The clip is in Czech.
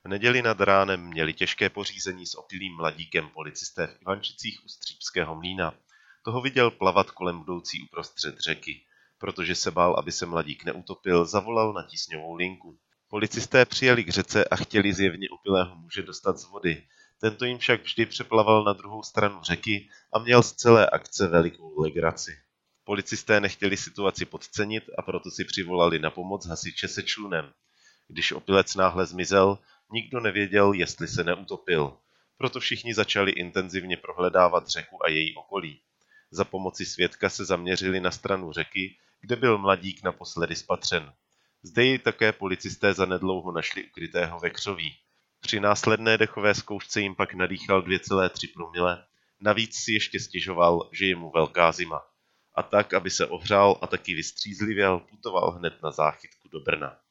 V neděli nad ránem měli těžké pořízení s opilým mladíkem policisté v Ivančicích u Stříbského mlýna. Toho viděl plavat kolem jdoucí uprostřed řeky. Protože se bál, aby se mladík neutopil, zavolal na tísňovou linku. Policisté přijeli k řece a chtěli zjevně opilého muže dostat z vody. Tento jim však vždy přeplaval na druhou stranu řeky a měl z celé akce velikou legraci. Policisté nechtěli situaci podcenit a proto si přivolali na pomoc hasiče se člunem. Když opilec náhle zmizel, nikdo nevěděl, jestli se neutopil. Proto všichni začali intenzivně prohledávat řeku a její okolí. Za pomoci svědka se zaměřili na stranu řeky, kde byl mladík naposledy spatřen. Zde jej také policisté zanedlouho našli ukrytého ve křoví. Při následné dechové zkoušce jim pak nadýchal 2,3 promile, navíc si ještě stěžoval, že je mu velká zima. A tak, aby se ohřál a taky vystřízlivěl, putoval hned na záchytku do Brna.